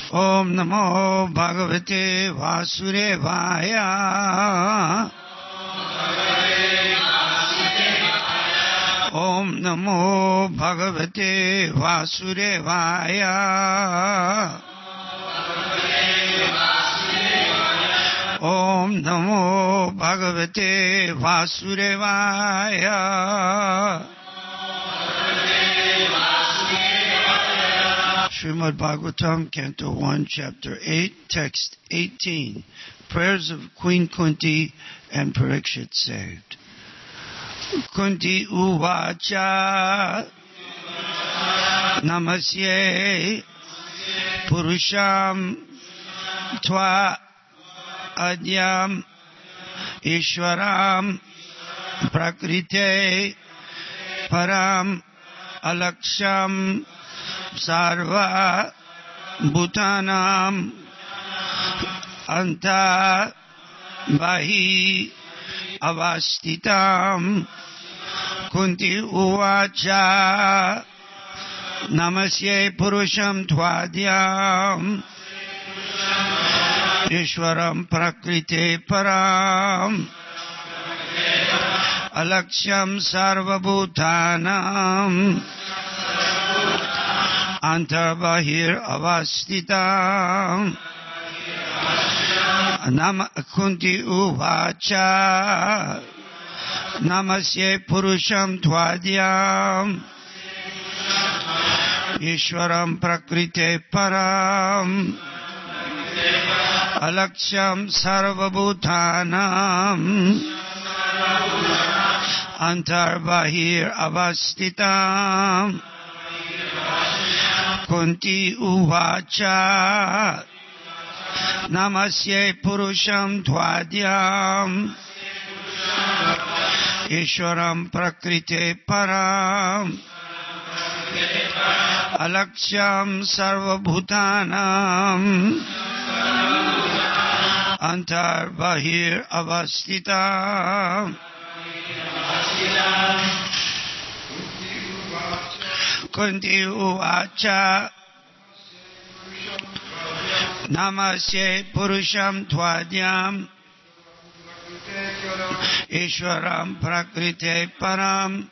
Om Namo Bhagavate Vasudevaya. Om Namo Bhagavate Vasudevaya. Om Namo Bhagavate Vasudevaya. Srimad Bhagavatam, Canto 1, Chapter 8, Text 18. Prayers of Queen Kunti and Parikshit saved. Kunti Uvacha Namasye Purusham Tva Adyam Ishwaram Prakrite Param Alaksham Sarva Bhutanam Anta Bahi Avastitam. Kunti Uvacha Namasye Purusham Tvadyam Ishwaram Prakrite Param Alaksham Sarva Bhutanam Antarbahir Avastitam. Kunti Uvacha Namasye Purusham Tvadyam Ishwaram Prakrite Param Alaksham Sarvabhutanam Antarbahir Avastitam. Kunti Uvacha Namasye Purusham Tvadyam Ishwaram Prakrite Param Alaksham Sarvabhutanam Antarbahir Avastitam. Kunti Uvacha Namasye Purusham Tvadyam Ishwaram Prakrite Param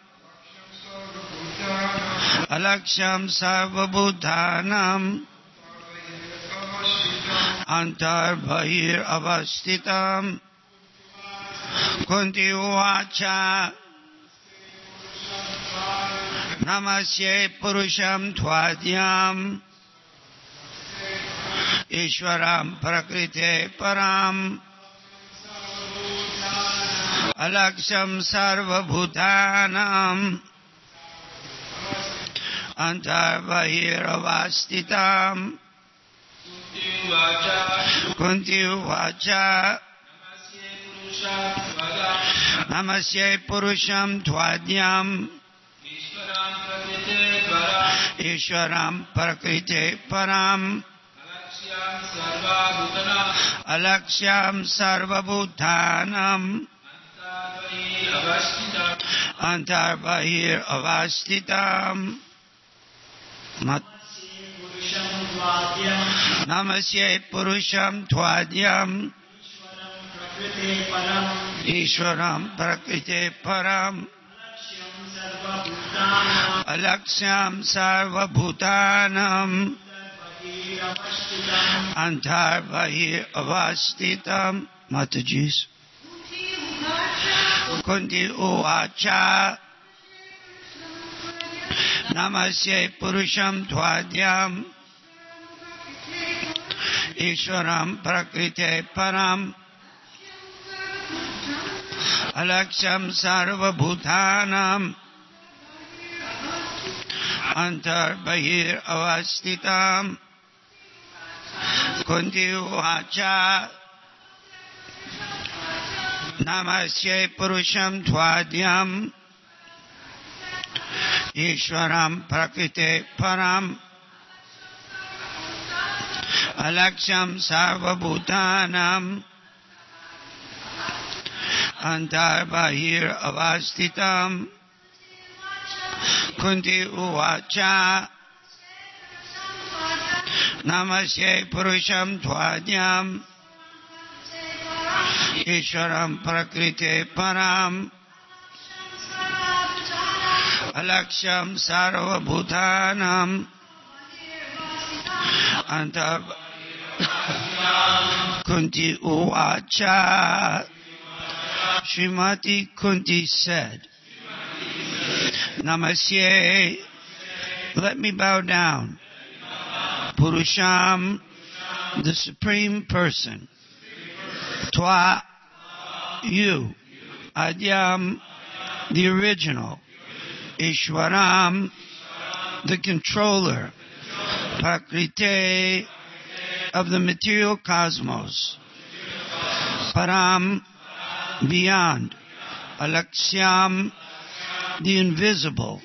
Alaksham Sarvabhutanam Antarbahir Avastitam. Kunti Uvacha Namasye Purusham Tvadyam Ishwaram Prakrite Param Alaksham Sarvabhutanam Antarbahir Avastitam. Kunti Uvacha Namasye Purusham Tvadyam Ishwaram Prakrite Param Alaksham Sarvabhutanam Antarbahir Avastitam. Namasye Purusham Tvadyam Ishwaram Prakrite Param Alaksham Sarvabhutanam Antarbahir Avastitam. Matajis. Kunti Uvacha Namasye Purusham Tvadyam Ishwaram Prakrite Param Alaksham Sarvabhutanam Antarbahir Avastitam. Kunti Uvacha Namasye Purusham Tvadyam Ishwaram Prakrite Param Alaksham Sarvabhutanam Antarbahir Avastitam. Kunti Uvacha Namasye Purusham Tvajam Ishwaram Prakrite Param Alaksham Sarvabhutanam Anta Kunti Uvacha. Srimati Kunti said, Namasye, let me bow down. Purusham, the Supreme Person. Twa, you. Adyam, the original. Ishwaram, the controller. Prakrite, of the material cosmos. Param, beyond. Alaksyam, the invisible.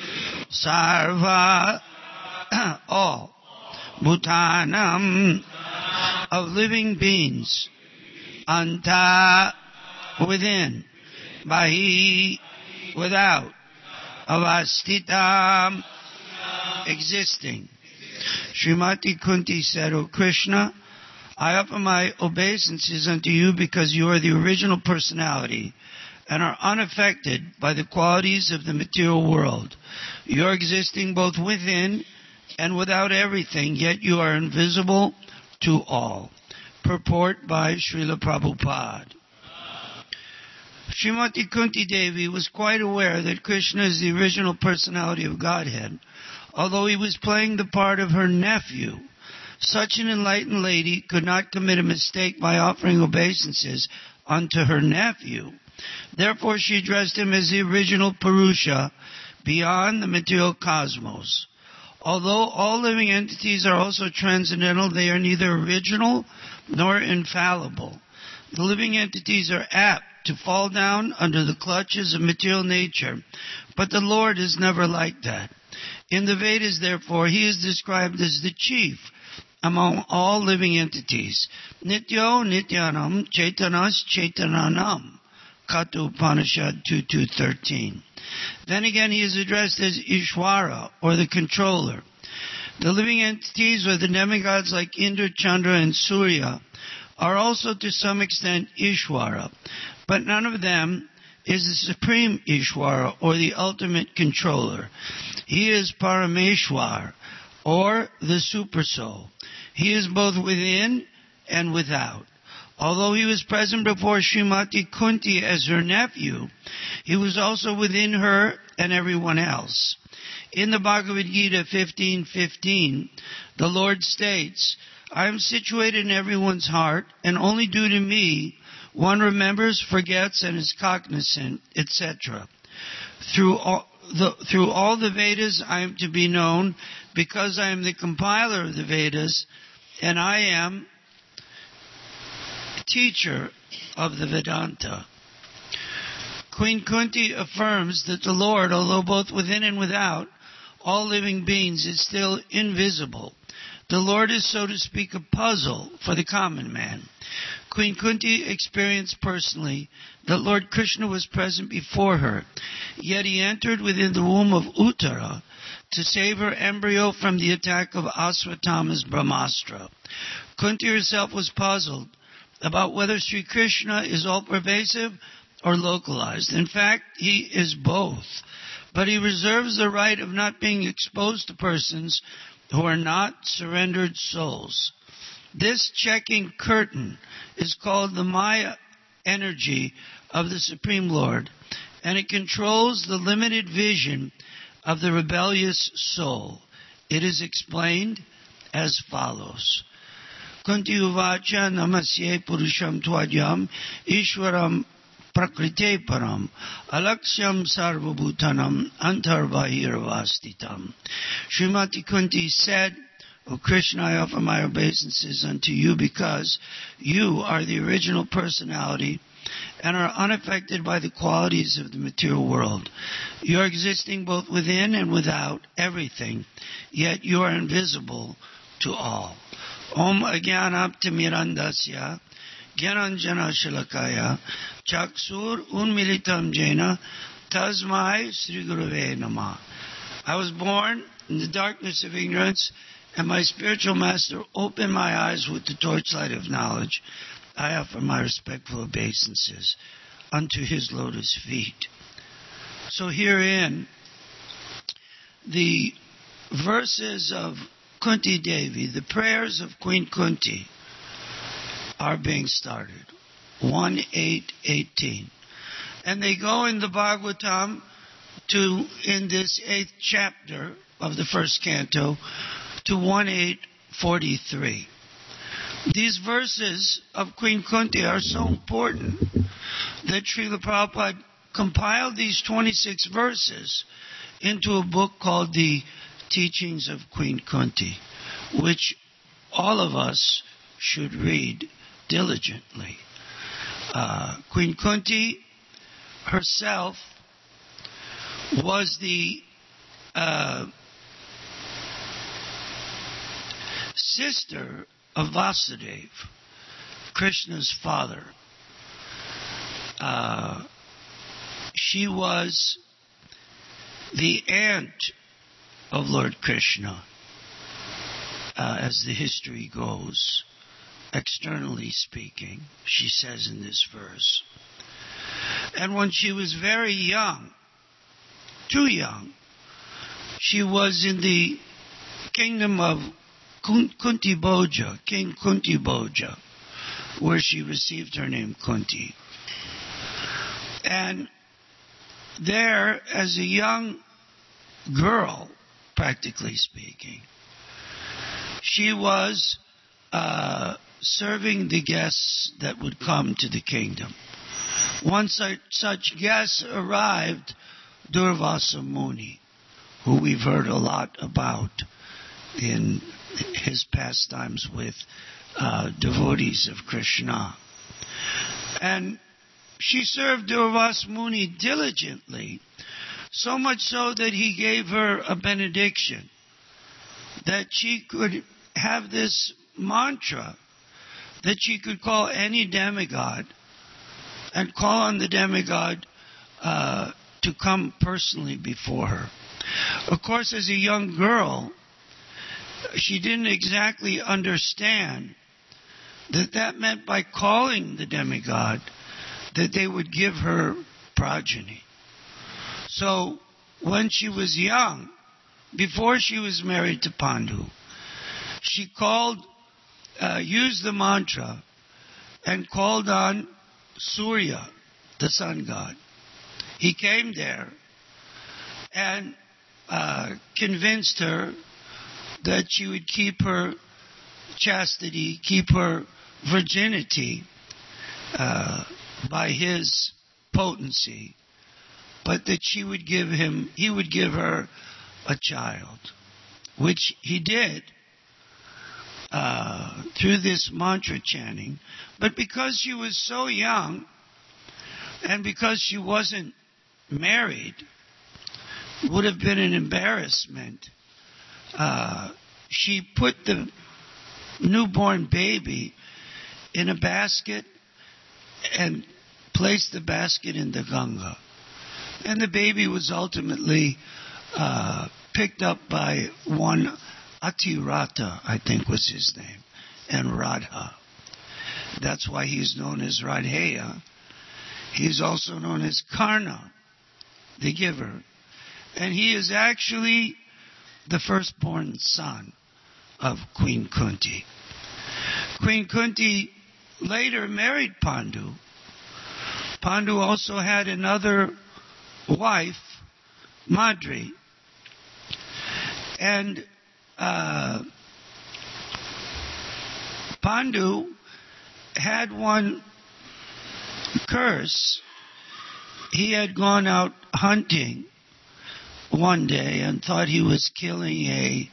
Sarva, all. Bhutanam, of living beings. Anta, within. Bahi, without. Avastitam, existing. Srimati Kunti said, O Krishna, I offer my obeisances unto you because you are the original personality and are unaffected by the qualities of the material world. You are existing both within and without everything, yet you are invisible to all. Purport by Srila Prabhupada. Srimati Kunti Devi was quite aware that Krishna is the original personality of Godhead, although he was playing the part of her nephew. Such an enlightened lady could not commit a mistake by offering obeisances unto her nephew. Therefore she addressed him as the original Purusha, beyond the material cosmos. Although all living entities are also transcendental, they are neither original nor infallible. The living entities are apt to fall down under the clutches of material nature, but the Lord is never like that. In the Vedas, therefore, he is described as the chief among all living entities. Nityo Nityanam Chaitanas Chaitananam. Katu Upanishad 2.2.13. Then again, he is addressed as Ishwara, or the controller. The living entities, or the demigods like Indra, Chandra, and Surya, are also to some extent Ishwara, but none of them is the supreme Ishwara, or the ultimate controller. He is Parameshwar, or the Supersoul. He is both within and without. Although he was present before Srimati Kunti as her nephew, he was also within her and everyone else. In the Bhagavad Gita 15:15, the Lord states, I am situated in everyone's heart, and only due to me one remembers, forgets, and is cognizant, etc. Through all the Vedas I am to be known, because I am the compiler of the Vedas, and I am teacher of the Vedanta. Queen Kunti affirms that the Lord, although both within and without all living beings, is still invisible. The Lord is, so to speak, a puzzle for the common man. Queen Kunti experienced personally that Lord Krishna was present before her, yet he entered within the womb of Uttara to save her embryo from the attack of Aswatthama's Brahmastra. Kunti herself was puzzled about whether Sri Krishna is all-pervasive or localized. In fact, he is both. But he reserves the right of not being exposed to persons who are not surrendered souls. This checking curtain is called the Maya energy of the Supreme Lord, and it controls the limited vision of the rebellious soul. It is explained as follows. Kunti uvacha namasye purusham tvajam ishwaram prakrite param alaksyam sarvabhutanam antarbahiravastitam. Srimati Kunti said, O Krishna, I offer my obeisances unto you because you are the original personality and are unaffected by the qualities of the material world. You are existing both within and without everything, yet you are invisible to all. Om Ajnanaptimirandasya Gyananjana Shalakaya Chaksur Unmilitam Jena Tasmai Sri Gurave Namah. I was born in the darkness of ignorance, and my spiritual master opened my eyes with the torchlight of knowledge. I offer my respectful obeisances unto his lotus feet. So herein, the verses of Kunti Devi, the prayers of Queen Kunti, are being started. 1:8:18. And they go in the Bhagavatam in this 8th chapter of the first canto to 1:8:43. These verses of Queen Kunti are so important that Srila Prabhupada compiled these 26 verses into a book called The Teachings of Queen Kunti, which all of us should read diligently. Queen Kunti herself was the sister of Vasudeva, Krishna's father. She was the aunt of Lord Krishna, as the history goes, externally speaking, she says in this verse. And when she was very young, too young, she was in the kingdom of Kunti Bhoja, King Kunti Bhoja, where she received her name Kunti. And there, as a young girl, practically speaking, she was serving the guests that would come to the kingdom. Once such guests arrived, Durvasa Muni, who we've heard a lot about in his pastimes with devotees of Krishna. And she served Durvasa Muni diligently, so much so that he gave her a benediction, that she could have this mantra, that she could call any demigod and call on the demigod to come personally before her. Of course, as a young girl, she didn't exactly understand that meant by calling the demigod that they would give her progeny. So when she was young, before she was married to Pandu, she used the mantra and called on Surya, the sun god. He came there and convinced her that she would keep her chastity, keep her virginity by his potency, but that he would give her a child, which he did through this mantra chanting. But because she was so young, and because she wasn't married, would have been an embarrassment, she put the newborn baby in a basket and placed the basket in the Ganga. And the baby was ultimately picked up by one Atirata, I think was his name, and Radha. That's why he's known as Radheya. He's also known as Karna, the giver. And he is actually the firstborn son of Queen Kunti. Queen Kunti later married Pandu. Pandu also had another wife, Madri. And Pandu had one curse. He had gone out hunting one day and thought he was killing a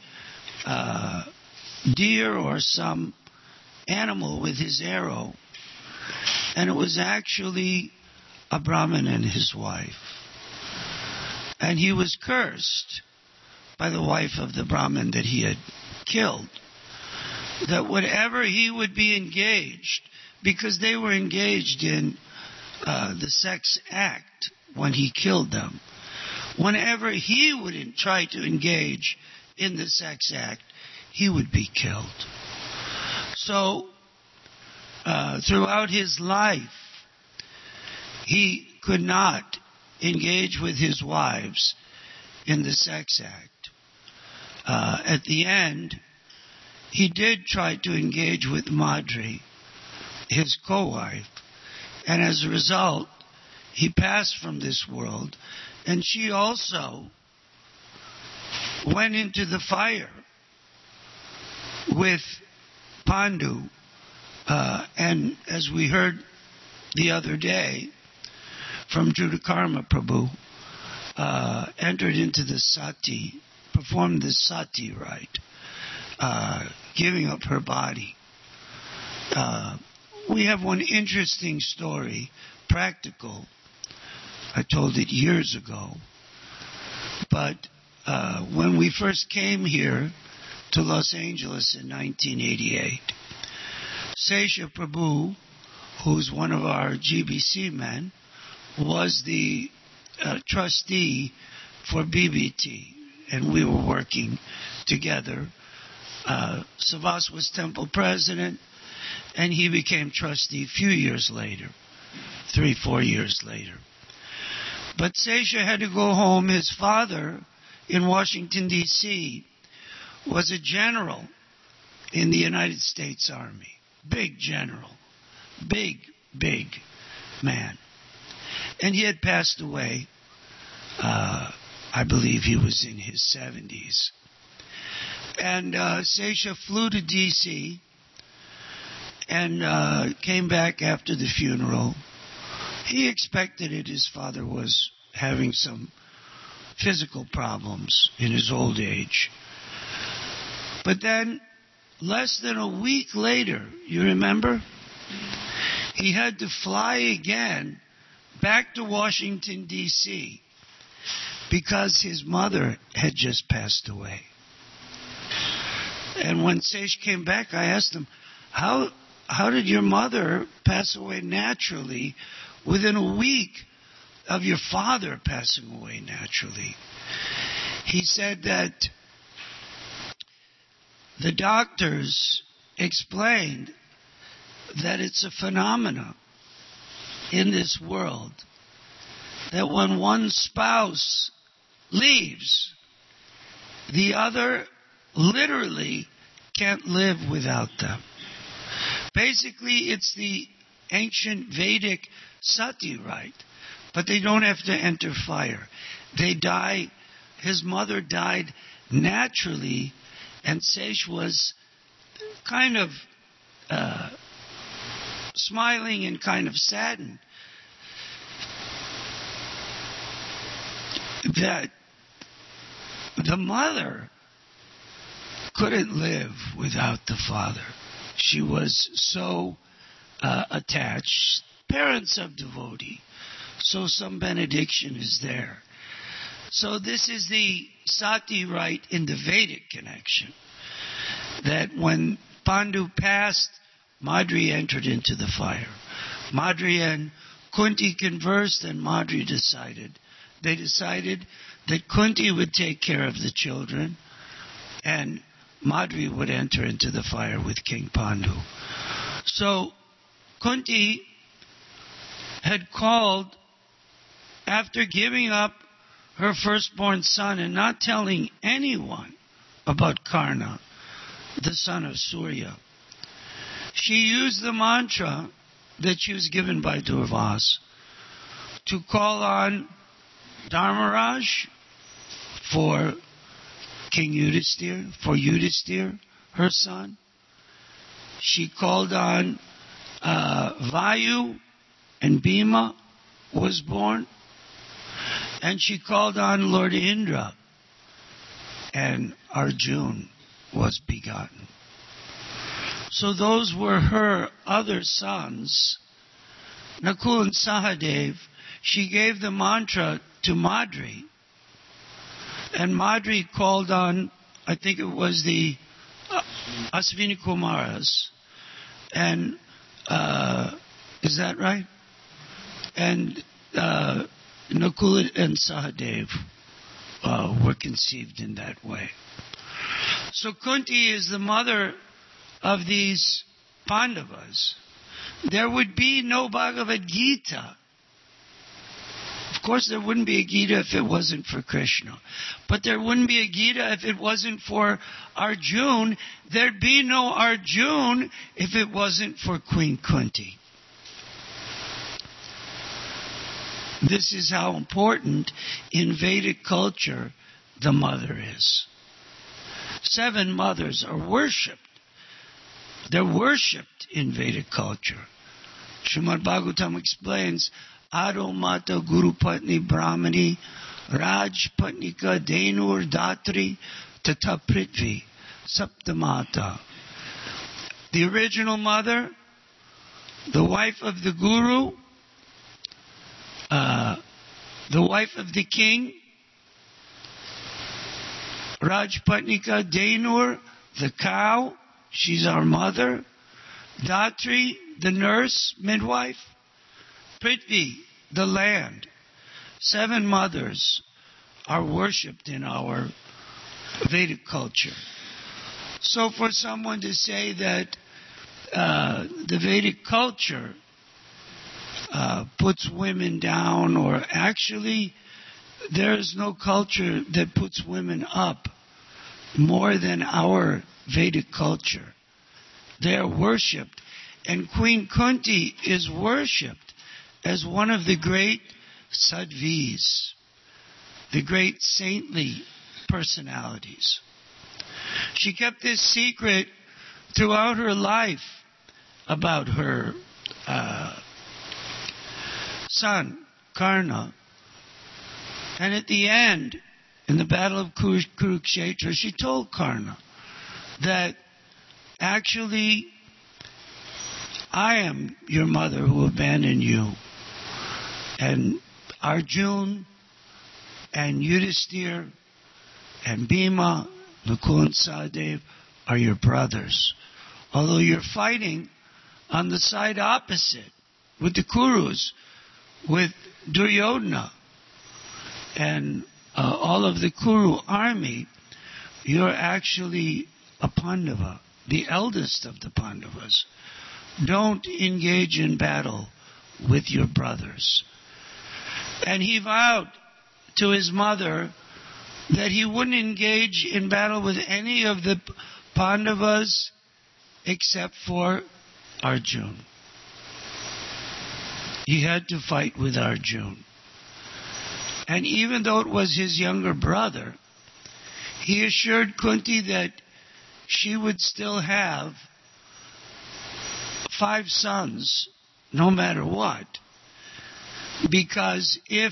deer or some animal with his arrow. And it was actually a Brahmin and his wife. And he was cursed by the wife of the Brahmin that he had killed, that whatever he would be engaged, because they were engaged in the sex act when he killed them, whenever he would try to engage in the sex act, he would be killed. So, throughout his life, he could not engage with his wives in the sex act. At the end, he did try to engage with Madri, his co-wife, and as a result, he passed from this world, and she also went into the fire with Pandu, and as we heard the other day from Judakarma Prabhu, entered into the sati, performed the sati rite, giving up her body. We have one interesting story, practical. I told it years ago. But when we first came here to Los Angeles in 1988, Sesha Prabhu, who's one of our GBC men, was the trustee for BBT, and we were working together. Savas was temple president, and he became trustee a few years later, 3-4 years later. But Sesha had to go home. His father in Washington, D.C., was a general in the United States Army. Big general. Big man. And he had passed away. I believe he was in his 70s. And Sesha flew to D.C. and came back after the funeral. He expected it. His father was having some physical problems in his old age. But then, less than a week later, you remember? He had to fly again back to Washington, D.C. because his mother had just passed away. And when Sesh came back, I asked him, how did your mother pass away naturally within a week of your father passing away naturally? He said that the doctors explained that it's a phenomena in this world that when one spouse leaves, the other literally can't live without them. Basically, it's the ancient Vedic sati rite, but they don't have to enter fire. They die. His mother died naturally, and Sesh was kind of smiling and kind of saddened that the mother couldn't live without the father. She was so attached. Parents of devotee. So some benediction is there. So this is the sati rite in the Vedic connection. That when Pandu passed, Madri entered into the fire. Madri and Kunti conversed, and Madri decided that Kunti would take care of the children, and Madri would enter into the fire with King Pandu. So Kunti had called, after giving up her firstborn son and not telling anyone about Karna, the son of Surya, she used the mantra that she was given by Durvas to call on Dharmaraj for King Yudhisthira, for Yudhisthira, her son. She called on Vayu, and Bhima was born. And she called on Lord Indra, and Arjun was begotten. So those were her other sons. Nakul and Sahadev, she gave the mantra to Madri. And Madri called on, I think it was the Asvini Kumaras. And, is that right? And Nakul and Sahadev were conceived in that way. So Kunti is the mother of these Pandavas. There would be no Bhagavad Gita. Of course, there wouldn't be a Gita if it wasn't for Krishna. But there wouldn't be a Gita if it wasn't for Arjuna. There'd be no Arjuna if it wasn't for Queen Kunti. This is how important in Vedic culture the mother is. 7 mothers are worshipped. They're worshipped in Vedic culture. Srimad Bhagavatam explains, Ado Mata Guru Patni Brahmani Raj Patnika Denur Datri Tata Prithvi Saptamata. The original mother, the wife of the Guru, the wife of the king, Rajpatnika Denur, the cow, she's our mother, Datri, the nurse, midwife, Prithvi, the land. 7 mothers are worshipped in our Vedic culture. So for someone to say that the Vedic culture puts women down, or actually there is no culture that puts women up more than our Vedic culture. They are worshipped. And Queen Kunti is worshipped as one of the great sadhvis, the great saintly personalities. She kept this secret throughout her life about her son, Karna. And at the end, in the battle of Kurukshetra, she told Karna that actually I am your mother who abandoned you. And Arjuna and Yudhisthira and Bhima, Nakul and Sahadev are your brothers. Although you're fighting on the side opposite with the Kurus, with Duryodhana and all of the Kuru army, you're actually a Pandava, the eldest of the Pandavas. Don't engage in battle with your brothers. And he vowed to his mother that he wouldn't engage in battle with any of the Pandavas except for Arjuna. He had to fight with Arjuna. And even though it was his younger brother, he assured Kunti that she would still have 5 sons, no matter what. Because if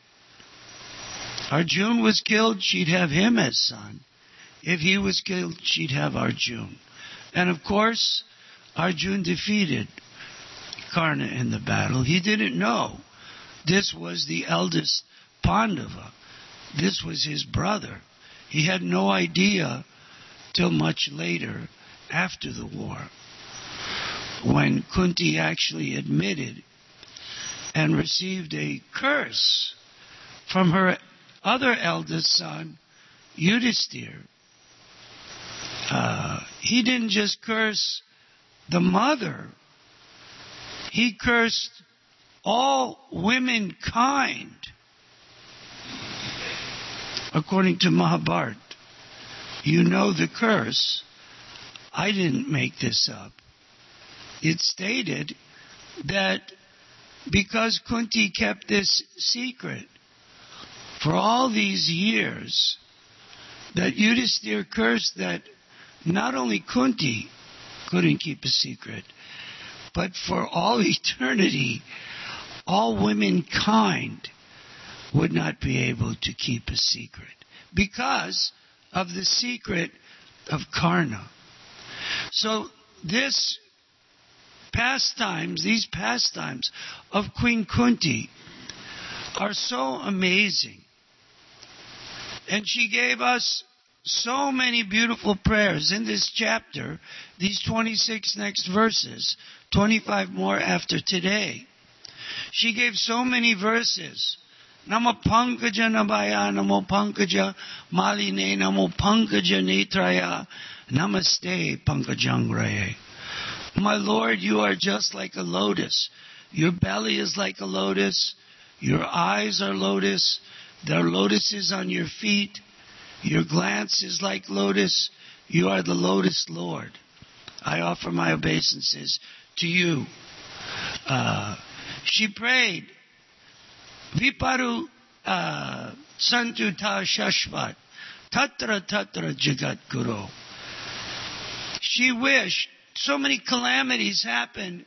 Arjuna was killed, she'd have him as son. If he was killed, she'd have Arjuna. And of course, Arjuna defeated Karna in the battle. He didn't know this was the eldest Pandava. This was his brother. He had no idea till much later, after the war, when Kunti actually admitted and received a curse from her other eldest son, Yudhisthira. He didn't just curse the mother, he cursed all womankind, according to Mahabharata. You know the curse. I didn't make this up. It stated that because Kunti kept this secret for all these years, that Yudhisthira cursed that not only Kunti couldn't keep a secret, but for all eternity, all womankind would not be able to keep a secret because of the secret of Karna. So these pastimes of Queen Kunti are so amazing. And she gave us so many beautiful prayers in this chapter, these 26 next verses, 25 more after today. She gave so many verses Namo Pankaja Nabaya, Namo Pankaja Maline, Namo Pankaja Netraya, Namaste Pankajangraye. My Lord, you are just like a lotus. Your belly is like a lotus. Your eyes are lotus. There are lotuses on your feet. Your glance is like lotus. You are the lotus Lord. I offer my obeisances to you. She prayed, Viparu Santu Ta Shashvat, Tatra Tatra Jagat Guru. She wished, so many calamities happened.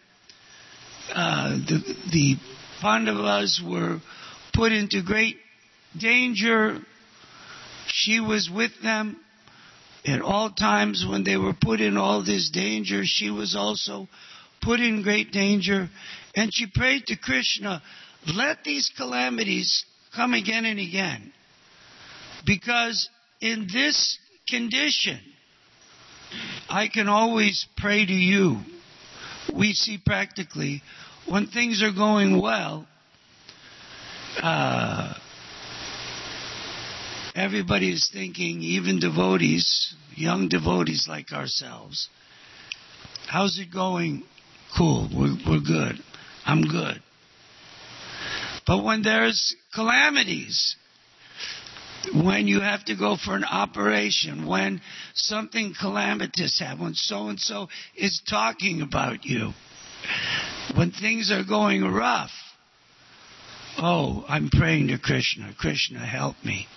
The Pandavas were put into great danger. She was with them at all times when they were put in all this danger. She was also put in great danger. And she prayed to Krishna, let these calamities come again and again. Because in this condition, I can always pray to you. We see practically when things are going well, everybody is thinking, even devotees, young devotees like ourselves, how's it going? Cool, we're good. I'm good. But when there's calamities, when you have to go for an operation, when something calamitous happens, when so-and-so is talking about you, when things are going rough, oh, I'm praying to Krishna. Krishna, help me.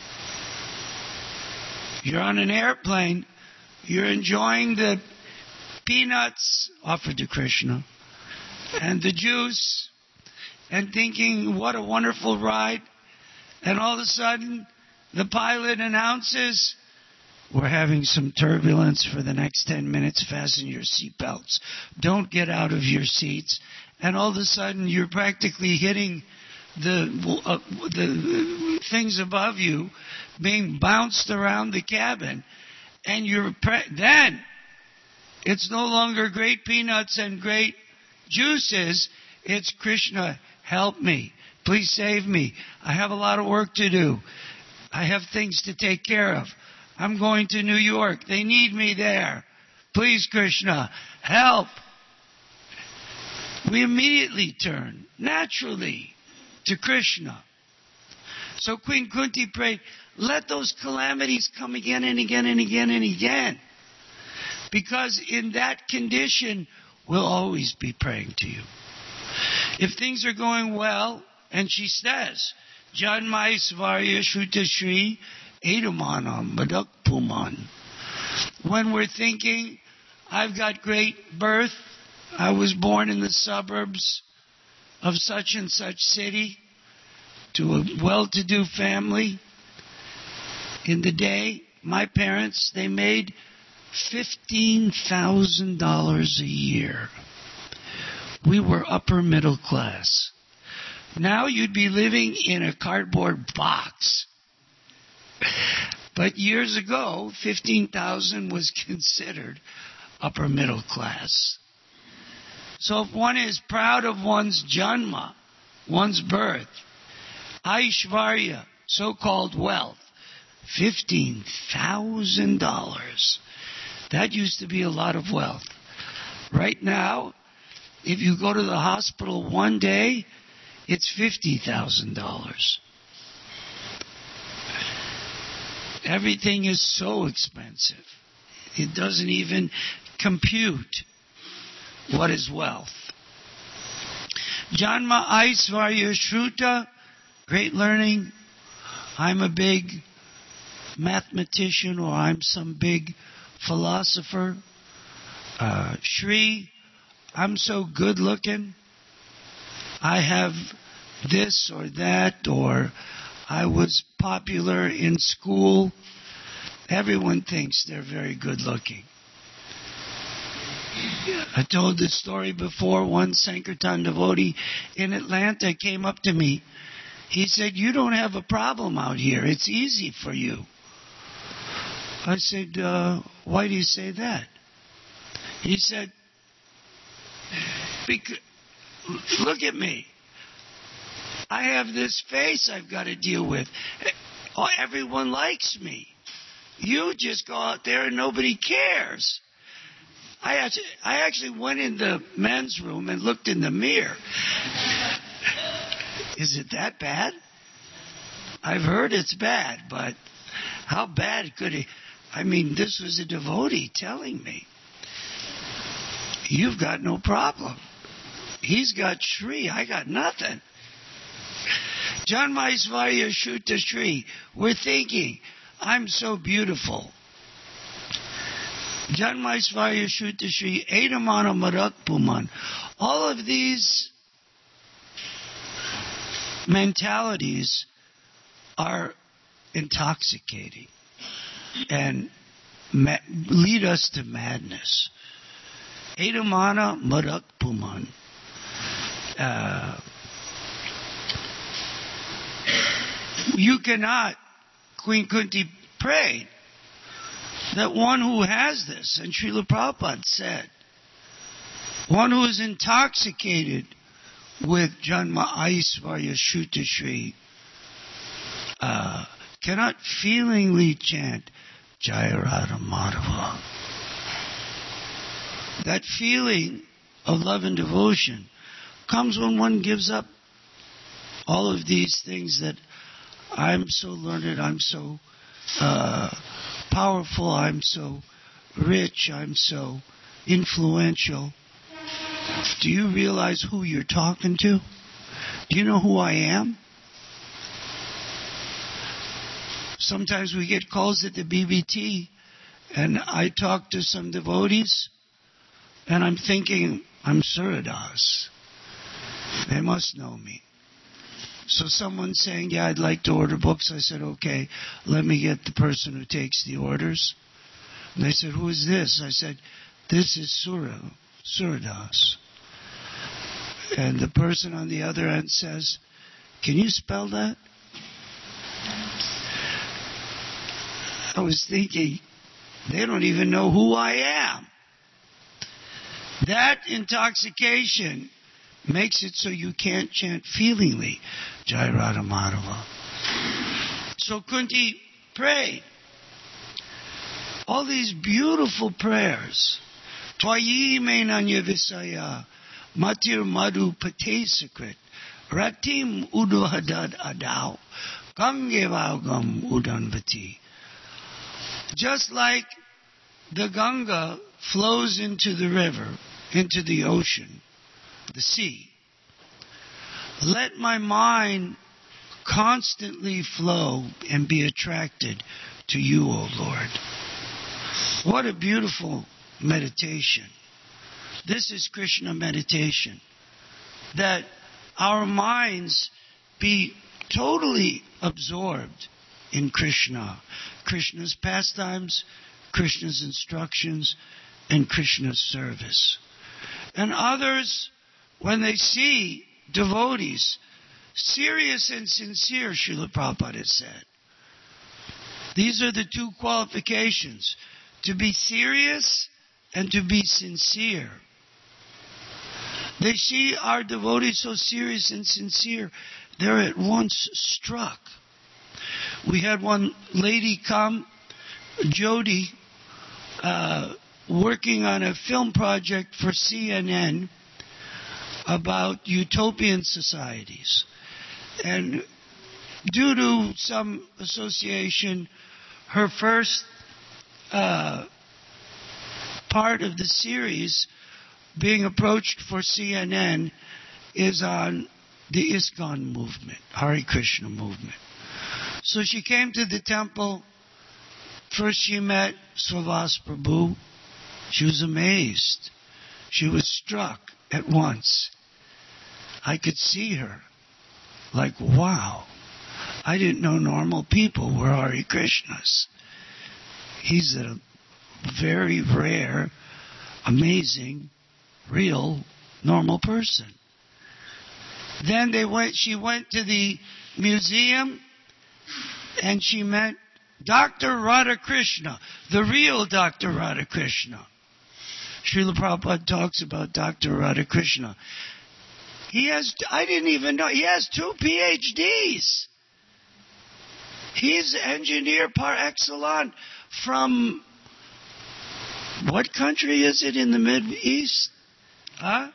You're on an airplane, you're enjoying the peanuts offered to Krishna and the juice and thinking, what a wonderful ride. And all of a sudden, the pilot announces, we're having some turbulence for the next 10 minutes. Fasten your seatbelts. Don't get out of your seats. And all of a sudden, you're practically hitting the things above you, being bounced around the cabin. And then, it's no longer great peanuts and great juices. It's Krishna, help me. Please save me. I have a lot of work to do. I have things to take care of. I'm going to New York. They need me there. Please, Krishna, help. We immediately turn, naturally, to Krishna. So Queen Kunti prayed, let those calamities come again and again and again and again. Because in that condition, we'll always be praying to you. If things are going well, and she says, Janmai Svarya Shruta Shri Edamanam Madak Puman. When we're thinking, I've got great birth, I was born in the suburbs of such and such city, to a well-to-do family. In the day, my parents, they made $15,000 a year. We were upper middle class. Now you'd be living in a cardboard box. But years ago, 15,000 was considered upper middle class. So if one is proud of one's janma, one's birth, Aishvarya, so-called wealth, $15,000. That used to be a lot of wealth. Right now, if you go to the hospital one day, it's $50,000. Everything is so expensive. It doesn't even compute what is wealth. Janma Aisvarya Shruta, great learning. I'm a big mathematician or I'm some big philosopher. Shri, I'm so good looking. I have this or that, or I was popular in school. Everyone thinks they're very good looking. I told this story before. One Sankirtan devotee in Atlanta came up to me. He said, you don't have a problem out here. It's easy for you. I said, why do you say that? He said, look at me. I have this face I've got to deal with. Oh, everyone likes me. You just go out there and nobody cares. I actually went in the men's room and looked in the mirror. Is it that bad? I've heard it's bad, but how bad could it? I mean, this was a devotee telling me. You've got no problem. He's got Shri. I got nothing. Janmaisvarya Shuta Shri. We're thinking, I'm so beautiful. Janmaisvarya Shuta Shri. Edamana Marak Puman. All of these mentalities are intoxicating and lead us to madness. Edamana Marak Puman. You cannot, Queen Kunti prayed that one who has this, and Srila Prabhupada said, one who is intoxicated with Janma Aisvarya Shuta Shri cannot feelingly chant Jaya Radha Madhava. That feeling of love and devotion comes when one gives up all of these things that I'm so learned, I'm so powerful, I'm so rich, I'm so influential. Do you realize who you're talking to? Do you know who I am? Sometimes we get calls at the BBT, and I talk to some devotees, and I'm thinking, I'm Suradas. They must know me. So someone's saying, yeah, I'd like to order books. I said, okay, let me get the person who takes the orders. And they said, who is this? I said, this is Suradas. And the person on the other end says, can you spell that? I was thinking, they don't even know who I am. That intoxication makes it so you can't chant feelingly Jai Radha Madhava. So Kunti prayed all these beautiful prayers. Twayi menanya visaya matir madhu pate sakrit ratim uduhadad adau gangevagam udanvati. Just like the Ganga flows into the river, into the ocean, the sea, let my mind constantly flow and be attracted to you, O Lord. What a beautiful meditation. This is Krishna meditation. That our minds be totally absorbed in Krishna, Krishna's pastimes, Krishna's instructions, and Krishna's service. And others, when they see devotees, serious and sincere, Srila Prabhupada has said. These are the two qualifications, to be serious and to be sincere. They see our devotees so serious and sincere, they're at once struck. We had one lady come, Jody, working on a film project for CNN about utopian societies. And due to some association, her first part of the series being approached for CNN is on the ISKCON movement, Hare Krishna movement. So she came to the temple. First she met Srivas Prabhu. She was amazed. She was struck at once. I could see her. Like, wow. I didn't know normal people were Hare Krishnas. He's a very rare, amazing, real, normal person. Then she went to the museum and she met Dr. Radhakrishna, the real Dr. Radhakrishna. Srila Prabhupada talks about Dr. Radhakrishna. I didn't even know, he has 2 PhDs. He's engineer par excellence from, what country is it in the Middle East? Huh?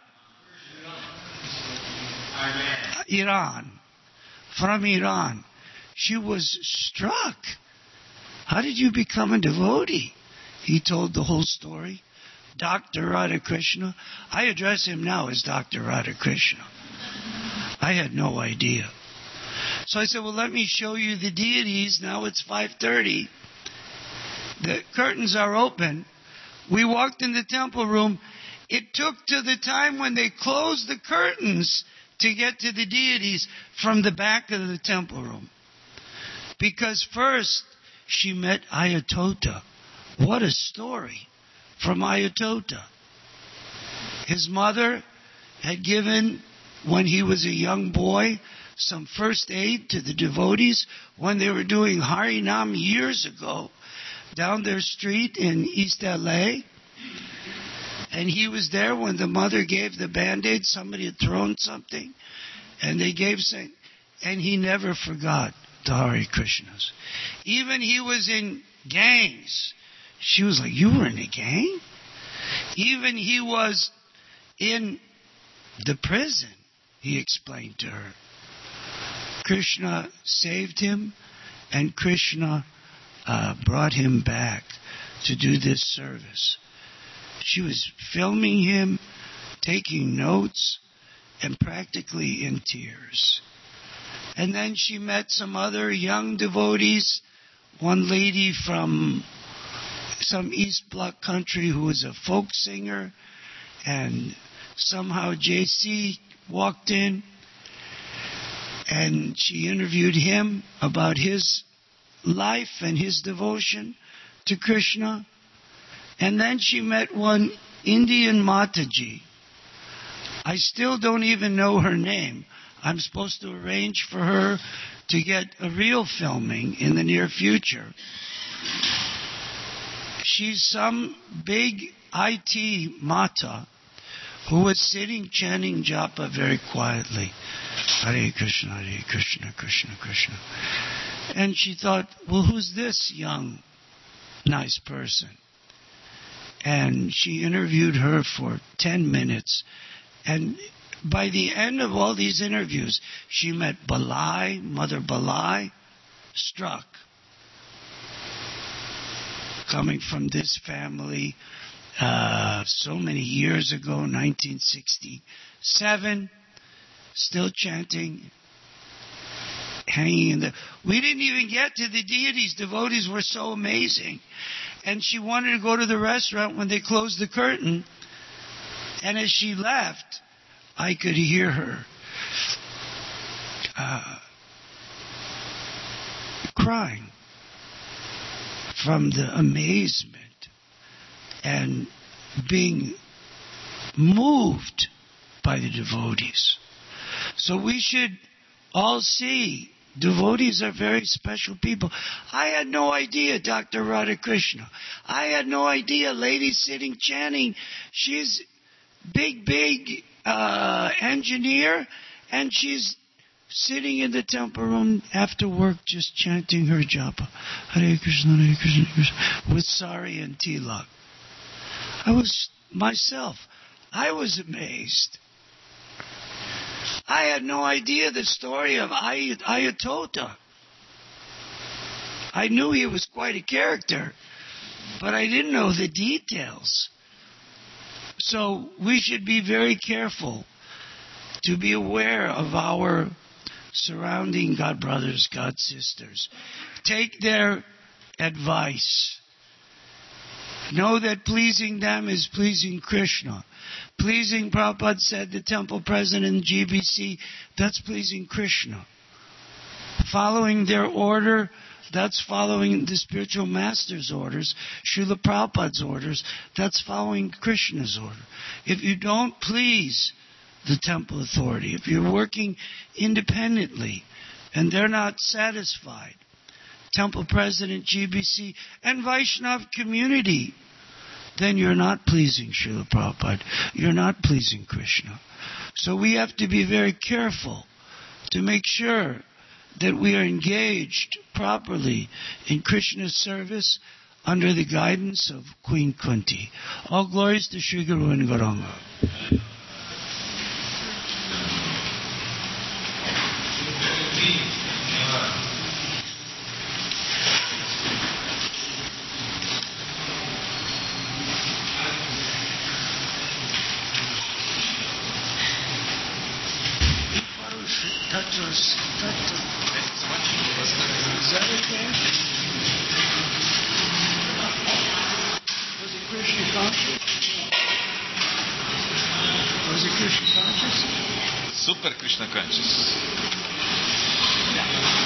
Iran. From Iran. She was struck. How did you become a devotee? He told the whole story. Dr. Radhakrishna. I address him now as Dr. Radhakrishna. I had no idea. So I said, well, let me show you the deities. Now it's 5:30. The curtains are open. We walked in the temple room. It took to the time when they closed the curtains to get to the deities from the back of the temple room. Because first, she met Ayatota. What a story from Ayatota. His mother had given, when he was a young boy, some first aid to the devotees when they were doing Harinam years ago down their street in East LA. And he was there when the mother gave the Band-Aid. Somebody had thrown something, and they gave something. And he never forgot the Hare Krishnas. Even he was in gangs. She was like, you were in a gang? Even he was in the prison, he explained to her. Krishna saved him, and Krishna brought him back to do this service. She was filming him, taking notes, and practically in tears. And then she met some other young devotees, one lady from some East Bloc country who was a folk singer, and somehow JC walked in, and she interviewed him about his life and his devotion to Krishna. And then she met one Indian Mataji. I still don't even know her name. I'm supposed to arrange for her to get a real filming in the near future. She's some big IT Mata who was sitting chanting japa very quietly. Hare Krishna, Hare Krishna, Krishna Krishna. And she thought, well, who's this young, nice person? And she interviewed her for 10 minutes. And by the end of all these interviews, she met Balai, Mother Balai, struck. Coming from this family so many years ago, 1967, still chanting, hanging in the... We didn't even get to the deities. Devotees were so amazing. And she wanted to go to the restaurant when they closed the curtain. And as she left, I could hear her crying from the amazement and being moved by the devotees. So we should all see devotees are very special people. I had no idea, Dr. Radhakrishna. I had no idea, lady sitting chanting. She's big engineer, and she's sitting in the temple room after work just chanting her japa. Hare Krishna, Hare Krishna, Hare Krishna, with sari and tilak. I was amazed. I had no idea the story of Ayatota. I knew he was quite a character, but I didn't know the details. So we should be very careful to be aware of our surrounding God brothers, God sisters. Take their advice. Know that pleasing them is pleasing Krishna. Pleasing, Prabhupada said, the temple president, GBC, that's pleasing Krishna. Following their order, that's following the spiritual master's orders. Srila Prabhupada's orders, that's following Krishna's order. If you don't please the temple authority, if you're working independently and they're not satisfied, temple president, GBC, and Vaishnav community, then you're not pleasing Srila Prabhupada. You're not pleasing Krishna. So we have to be very careful to make sure that we are engaged properly in Krishna's service under the guidance of Queen Kunti. All glories to Sri Guru and Gauranga. Is that okay? Was it Krishna conscious? Was it Krishna conscious? Super Krishna conscious. Yeah.